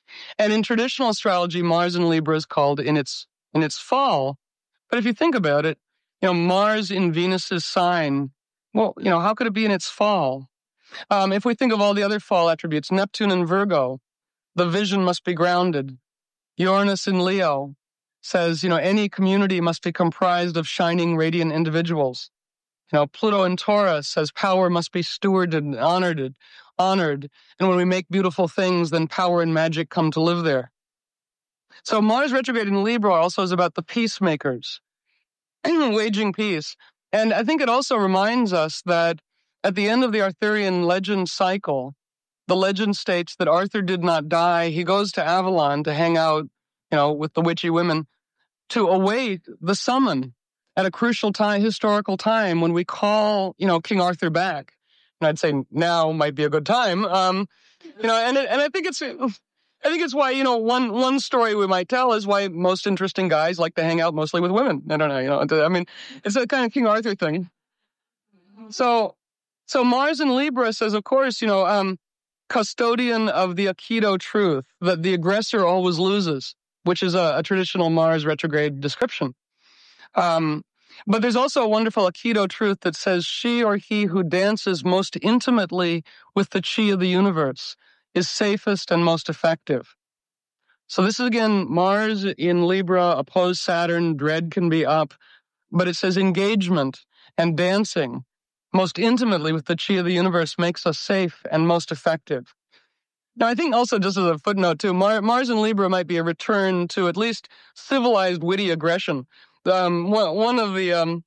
And in traditional astrology, Mars in Libra is called in its in its fall. But if you think about it, you know, Mars in Venus's sign, well, you know, how could it be in its fall? Um, if we think of all the other fall attributes, Neptune in Virgo, the vision must be grounded. Uranus in Leo says, you know, any community must be comprised of shining, radiant individuals. You know, Pluto in Taurus says power must be stewarded, honored, honored. And when we make beautiful things, then power and magic come to live there. So Mars retrograde in Libra also is about the peacemakers, waging peace. And I think it also reminds us that at the end of the Arthurian legend cycle, the legend states that Arthur did not die. He goes to Avalon to hang out, you know, with the witchy women to await the summon at a crucial time, historical time, when we call, you know, King Arthur back. And I'd say now might be a good time. Um, you know, and it, and I think it's, I think it's why, you know, one one story we might tell is why most interesting guys like to hang out mostly with women. I don't know, you know, I mean, it's a kind of King Arthur thing. So, so Mars in Libra says, of course, you know, um, custodian of the Aikido truth, that the aggressor always loses, which is a, a traditional Mars retrograde description. Um, but there's also a wonderful Aikido truth that says she or he who dances most intimately with the chi of the universe is safest and most effective. So this is, again, Mars in Libra, opposed Saturn, dread can be up, but it says engagement and dancing most intimately with the chi of the universe makes us safe and most effective. Now, I think also, just as a footnote too, Mar- Mars in Libra might be a return to at least civilized, witty aggression. Um, one, one of the um,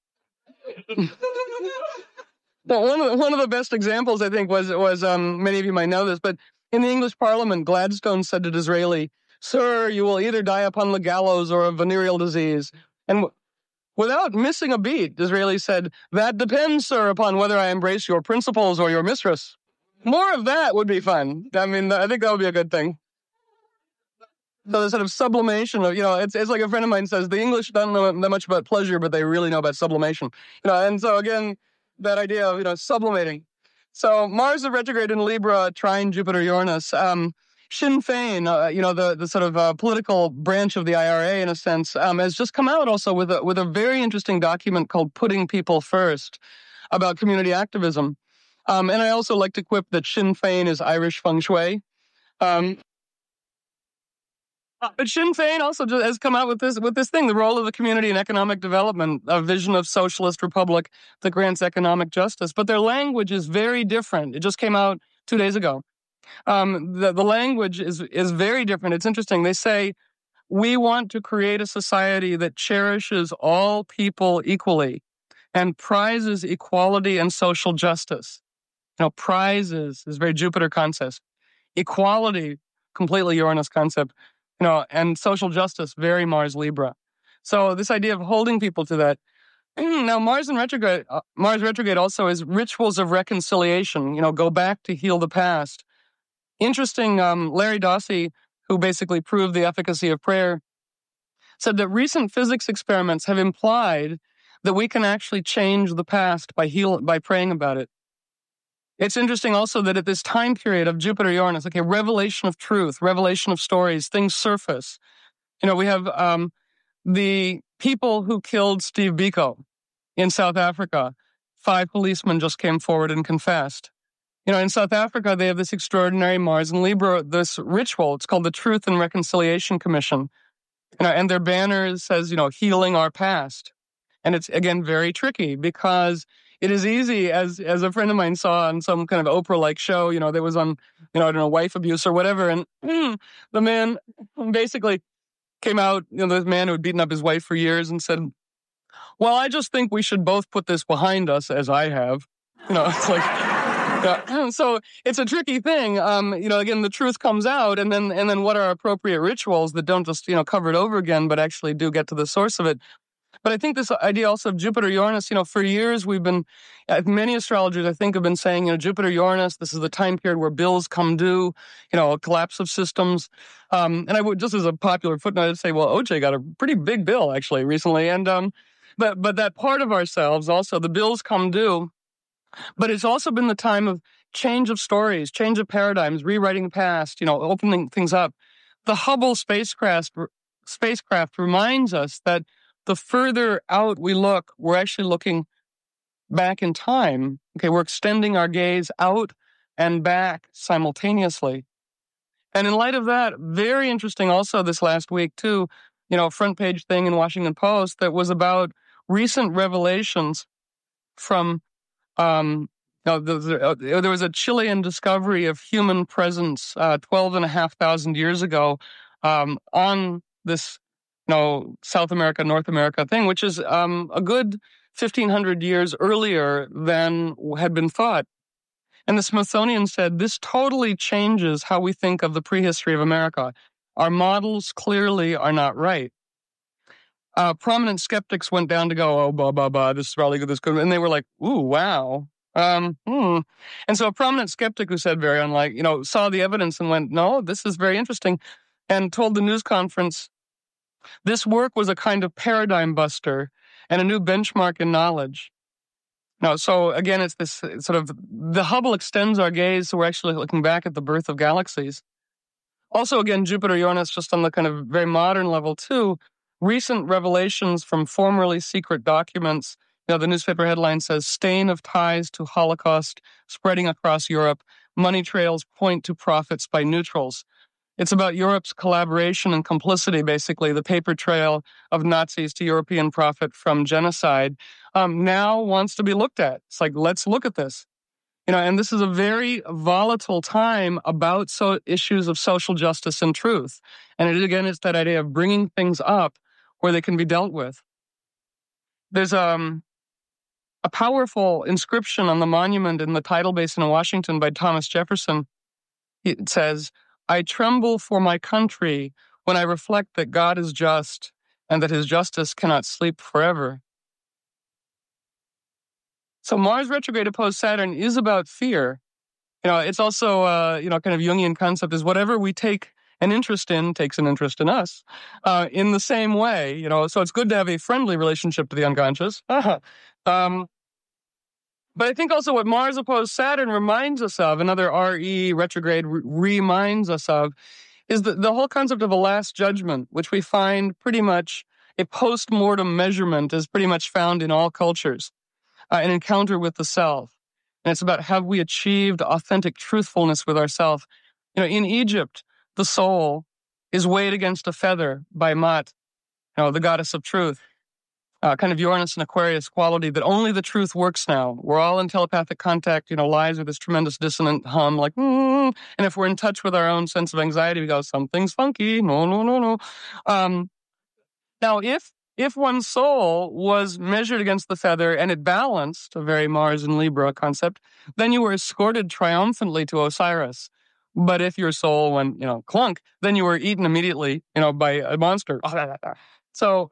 one of the, one of the best examples, I think, was was um, many of you might know this, but in the English Parliament, Gladstone said to Disraeli, "Sir, you will either die upon the gallows or of venereal disease." And w- without missing a beat, Disraeli said, "That depends, sir, upon whether I embrace your principles or your mistress." More of that would be fun. I mean, I think that would be a good thing. So the sort of sublimation of, you know, it's it's like a friend of mine says, the English don't know that much about pleasure, but they really know about sublimation. You know, and so again, that idea of, you know, sublimating. So Mars is retrograde in Libra, trine Jupiter Uranus. Um, Sinn Féin, uh, you know, the the sort of uh, political branch of the I R A, in a sense, um, has just come out also with a with a very interesting document called "Putting People First" about community activism. Um, and I also like to quip that Sinn Féin is Irish feng shui. Um, But Sinn Féin also just has come out with this with this thing, the role of the community in economic development, a vision of socialist republic that grants economic justice. But their language is very different. It just came out two days ago. Um, the, the language is, is very different. It's interesting. They say, we want to create a society that cherishes all people equally and prizes equality and social justice. You know, prizes is very Jupiter concept. Equality, completely Uranus concept. You know, and social justice, very Mars Libra. So this idea of holding people to that. Now, Mars in retrograde, uh, Mars retrograde also is rituals of reconciliation. You know, go back to heal the past. Interesting. Um, Larry Dossey, who basically proved the efficacy of prayer, said that recent physics experiments have implied that we can actually change the past by heal by praying about it. It's interesting also that at this time period of Jupiter Uranus, okay, revelation of truth, revelation of stories, things surface. You know, we have um, the people who killed Steve Biko in South Africa. Five policemen just came forward and confessed. You know, in South Africa, they have this extraordinary Mars and Libra, this ritual. It's called the Truth and Reconciliation Commission. You know, and their banner says, you know, healing our past. And it's, again, very tricky because it is easy, as as a friend of mine saw on some kind of Oprah-like show, you know, that was on, you know, I don't know, wife abuse or whatever. And mm, the man basically came out, you know, this man who had beaten up his wife for years and said, well, I just think we should both put this behind us, as I have. You know, it's like, yeah. So it's a tricky thing. Um, you know, again, the truth comes out, and then and then what are appropriate rituals that don't just, you know, cover it over again, but actually do get to the source of it. But I think this idea also of Jupiter Uranus, you know, for years we've been, many astrologers I think have been saying, you know, Jupiter Uranus, this is the time period where bills come due, you know, a collapse of systems. Um, and I would, just as a popular footnote, I'd say, well, O J got a pretty big bill actually recently. And, um, but, but that part of ourselves also, the bills come due, but it's also been the time of change of stories, change of paradigms, rewriting the past, you know, opening things up. The Hubble spacecraft spacecraft reminds us that the further out we look, we're actually looking back in time. Okay, we're extending our gaze out and back simultaneously. And in light of that, very interesting also this last week too, you know, front page thing in Washington Post that was about recent revelations from, um, no, the, the, uh, there was a Chilean discovery of human presence uh, twelve and a half thousand years ago um, on this, you know, South America, North America thing, which is um, a good fifteen hundred years earlier than had been thought. And the Smithsonian said, this totally changes how we think of the prehistory of America. Our models clearly are not right. Uh, prominent skeptics went down to go, oh, blah, blah, blah, this is probably good, this could, and they were like, ooh, wow. Um, hmm. And so a prominent skeptic who said very unlike, you know, saw the evidence and went, no, this is very interesting, and told the news conference, this work was a kind of paradigm buster and a new benchmark in knowledge. No, so again, it's this sort of, the Hubble extends our gaze, so we're actually looking back at the birth of galaxies. Also, again, Jupiter, Uranus, just on the kind of very modern level too, recent revelations from formerly secret documents. You know, the newspaper headline says, stain of ties to Holocaust spreading across Europe. Money trails point to profits by neutrals. It's about Europe's collaboration and complicity, basically, the paper trail of Nazis to European profit from genocide, um, now wants to be looked at. It's like, let's look at this. You know, and this is a very volatile time about so issues of social justice and truth. And it, again, it's that idea of bringing things up where they can be dealt with. There's um, a powerful inscription on the monument in the tidal basin in Washington by Thomas Jefferson. It says, I tremble for my country when I reflect that God is just and that his justice cannot sleep forever. So Mars retrograde opposed Saturn is about fear. You know, it's also, uh, you know, kind of Jungian concept is whatever we take an interest in takes an interest in us uh, in the same way, you know, so it's good to have a friendly relationship to the unconscious. um, But I think also what Mars opposed Saturn reminds us of, another R E retrograde re- reminds us of, is the, the whole concept of a last judgment, which we find pretty much a post-mortem measurement is pretty much found in all cultures, uh, an encounter with the self. And it's about, have we achieved authentic truthfulness with ourself? You know, in Egypt, the soul is weighed against a feather by Mat, you know, the goddess of truth. Uh, kind of Uranus and Aquarius quality that only the truth works now. We're all in telepathic contact, you know, lies with this tremendous dissonant hum, like, mm, and if we're in touch with our own sense of anxiety, we go, something's funky, no, no, no, no. Um, now, if if one's soul was measured against the feather and it balanced, a very Mars and Libra concept, then you were escorted triumphantly to Osiris. But if your soul went, you know, clunk, then you were eaten immediately, you know, by a monster. So,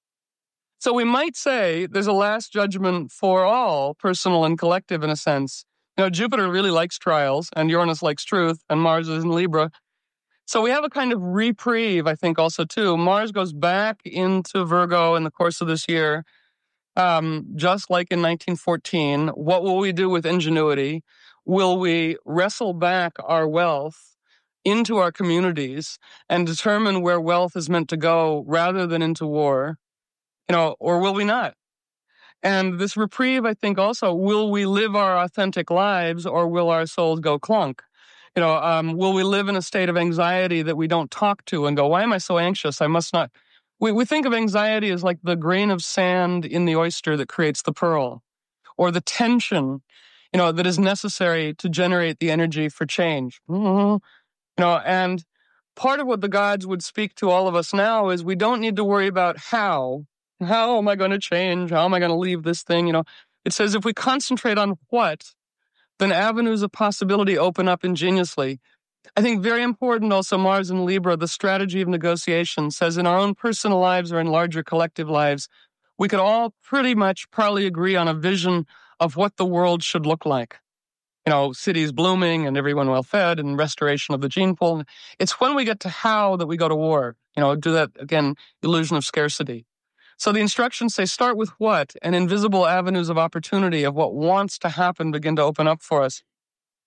So we might say there's a last judgment for all, personal and collective in a sense. You know, Jupiter really likes trials, and Uranus likes truth, and Mars is in Libra. So we have a kind of reprieve, I think, also, too. Mars goes back into Virgo in the course of this year, um, just like in nineteen fourteen. What will we do with ingenuity? Will we wrestle back our wealth into our communities and determine where wealth is meant to go rather than into war? You know, or will we not? And this reprieve, I think also, will we live our authentic lives or will our souls go clunk? You know, um, will we live in a state of anxiety that we don't talk to and go, why am I so anxious? I must not. We, we think of anxiety as like the grain of sand in the oyster that creates the pearl, or the tension, you know, that is necessary to generate the energy for change. Mm-hmm. You know, and part of what the gods would speak to all of us now is we don't need to worry about how. How am I going to change? How am I going to leave this thing? You know, it says if we concentrate on what, then avenues of possibility open up ingeniously. I think very important also, Mars and Libra, the strategy of negotiation says in our own personal lives or in larger collective lives, we could all pretty much probably agree on a vision of what the world should look like. You know, cities blooming and everyone well fed and restoration of the gene pool. It's when we get to how that we go to war. You know, do that, again, illusion of scarcity. So the instructions say start with what, and invisible avenues of opportunity of what wants to happen begin to open up for us.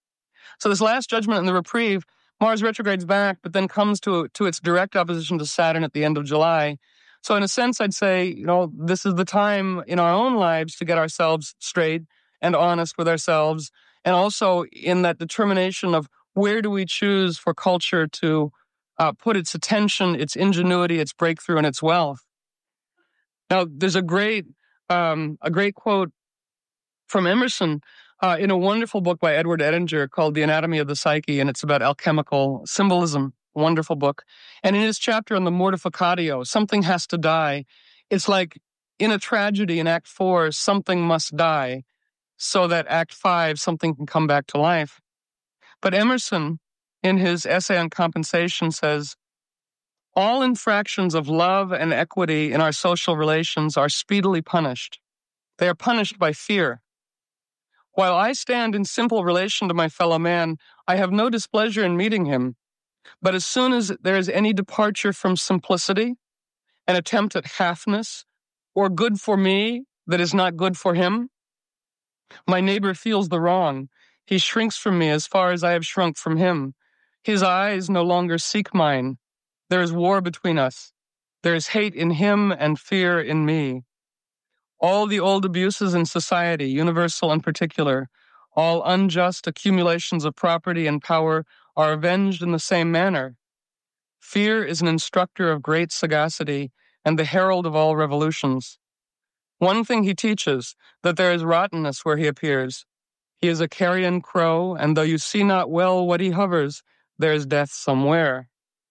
So this last judgment in the reprieve, Mars retrogrades back, but then comes to, to its direct opposition to Saturn at the end of July. So in a sense, I'd say, you know, this is the time in our own lives to get ourselves straight and honest with ourselves, and also in that determination of where do we choose for culture to uh, put its attention, its ingenuity, its breakthrough, and its wealth. Now, there's a great, um, a great quote from Emerson uh, in a wonderful book by Edward Edinger called The Anatomy of the Psyche, and it's about alchemical symbolism. Wonderful book. And in his chapter on the mortificatio, something has to die. It's like in a tragedy in Act Four, something must die so that Act Five, something can come back to life. But Emerson, in his essay on compensation, says, all infractions of love and equity in our social relations are speedily punished. They are punished by fear. While I stand in simple relation to my fellow man, I have no displeasure in meeting him. But as soon as there is any departure from simplicity, an attempt at halfness, or good for me that is not good for him, my neighbor feels the wrong. He shrinks from me as far as I have shrunk from him. His eyes no longer seek mine. There is war between us. There is hate in him and fear in me. All the old abuses in society, universal and particular, all unjust accumulations of property and power are avenged in the same manner. Fear is an instructor of great sagacity and the herald of all revolutions. One thing he teaches, that there is rottenness where he appears. He is a carrion crow, and though you see not well what he hovers, there is death somewhere.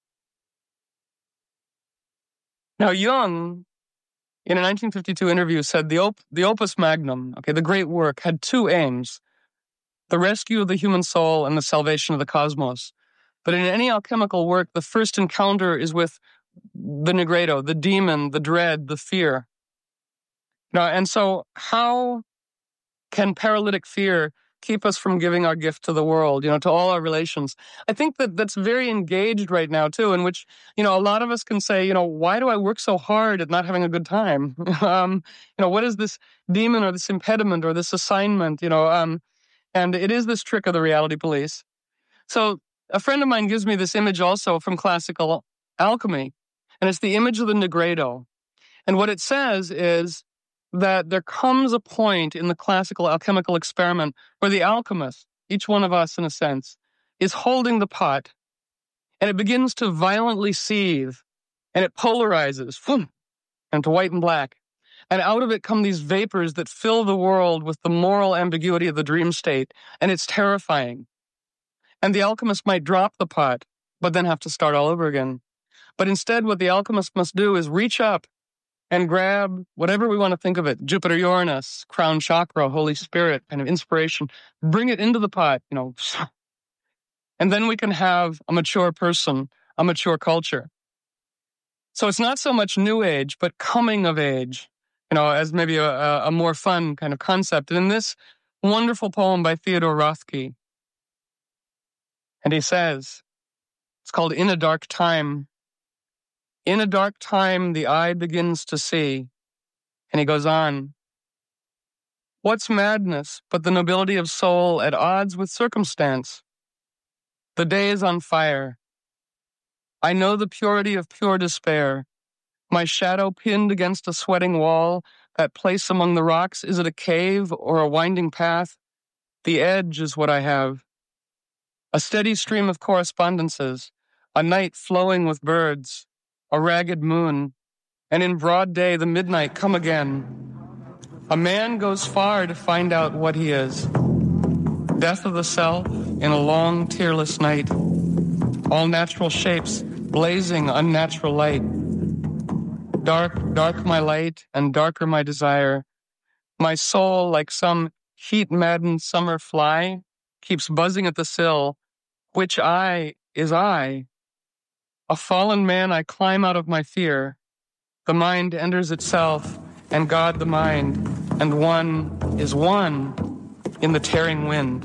Now, Jung, in a nineteen fifty-two interview, said the, op- the opus magnum, okay, the great work, had two aims: the rescue of the human soul and the salvation of the cosmos. But in any alchemical work, the first encounter is with the Negredo, the demon, the dread, the fear. Now, and so how can paralytic fear keep us from giving our gift to the world, you know, to all our relations? I think that that's very engaged right now, too, in which, you know, a lot of us can say, you know, why do I work so hard at not having a good time? um, you know, what is this demon or this impediment or this assignment, you know? Um, and it is this trick of the reality police. So a friend of mine gives me this image also from classical alchemy, and it's the image of the Negredo. And what it says is that there comes a point in the classical alchemical experiment where the alchemist, each one of us in a sense, is holding the pot, and it begins to violently seethe, and it polarizes, whoom, into white and black. And out of it come these vapors that fill the world with the moral ambiguity of the dream state, and it's terrifying. And the alchemist might drop the pot, but then have to start all over again. But instead, what the alchemist must do is reach up and grab whatever we want to think of it, Jupiter, Uranus, crown chakra, Holy Spirit, kind of inspiration, bring it into the pot, you know, and then we can have a mature person, a mature culture. So it's not so much new age, but coming of age, you know, as maybe a, a more fun kind of concept. And in this wonderful poem by Theodore Rothke, and he says, it's called In a Dark Time. In a dark time, the eye begins to see. And he goes on, what's madness but the nobility of soul at odds with circumstance? The day is on fire. I know the purity of pure despair. My shadow pinned against a sweating wall, that place among the rocks, is it a cave or a winding path? The edge is what I have. A steady stream of correspondences, a night flowing with birds, a ragged moon, and in broad day the midnight come again. A man goes far to find out what he is. Death of the self in a long, tearless night. All natural shapes, blazing unnatural light. Dark, dark my light, and darker my desire. My soul, like some heat-maddened summer fly, keeps buzzing at the sill. Which I is I? A fallen man, I climb out of my fear. The mind enters itself, and God the mind, and one is one in the tearing wind.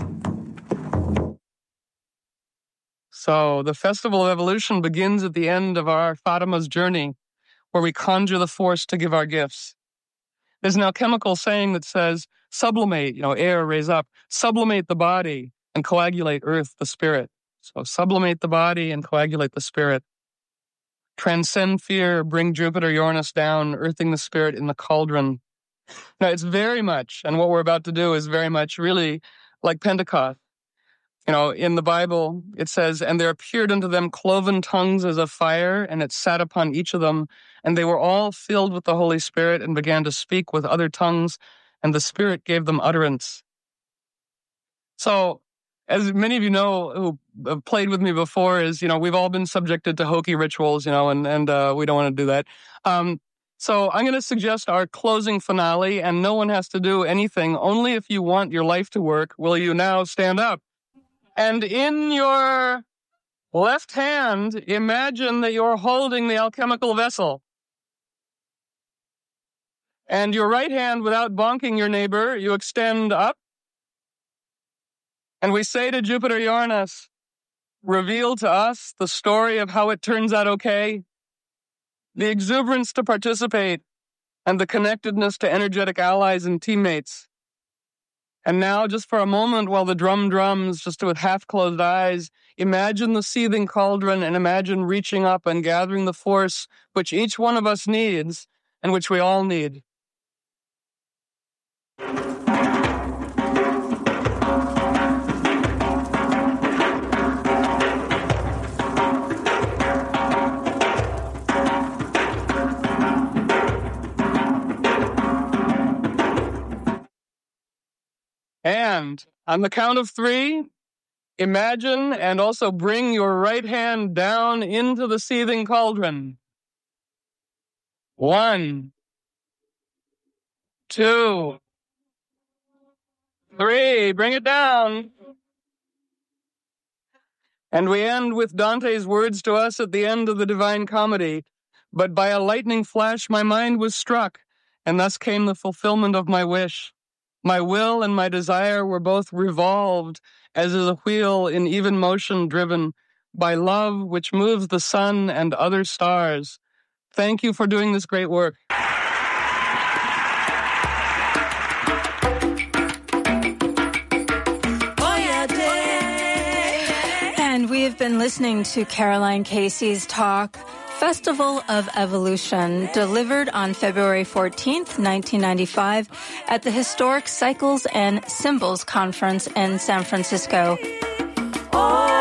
So the Festival of Evolution begins at the end of our Fatima's journey, where we conjure the force to give our gifts. There's an alchemical saying that says, sublimate, you know, air, raise up, sublimate the body, and coagulate earth, the spirit. So sublimate the body and coagulate the spirit. Transcend fear, bring Jupiter, Uranus down, earthing the spirit in the cauldron. Now, it's very much, and what we're about to do is very much really like Pentecost. You know, in the Bible, it says, and there appeared unto them cloven tongues as of fire, and it sat upon each of them, and they were all filled with the Holy Spirit and began to speak with other tongues, and the Spirit gave them utterance. So, as many of you know who have played with me before, is, you know, we've all been subjected to hokey rituals, you know, and, and uh, we don't want to do that. Um, so I'm going to suggest our closing finale, and no one has to do anything. Only if you want your life to work will you now stand up. And in your left hand, imagine that you're holding the alchemical vessel. And your right hand, without bonking your neighbor, you extend up. And we say to Jupiter, Uranus, reveal to us the story of how it turns out okay, the exuberance to participate, and the connectedness to energetic allies and teammates. And now, just for a moment, while the drum drums, just with half-closed eyes, imagine the seething cauldron and imagine reaching up and gathering the force which each one of us needs and which we all need. And on the count of three, imagine and also bring your right hand down into the seething cauldron. One, two, three, bring it down. And we end with Dante's words to us at the end of the Divine Comedy. But by a lightning flash my mind was struck, and thus came the fulfillment of my wish. My will and my desire were both revolved, as is a wheel in even motion driven by love which moves the sun and other stars. Thank you for doing this great work. And we have been listening to Caroline Casey's talk, Festival of Evolution, delivered on February fourteenth, nineteen ninety-five, at the historic Cycles and Symbols Conference in San Francisco. Oh.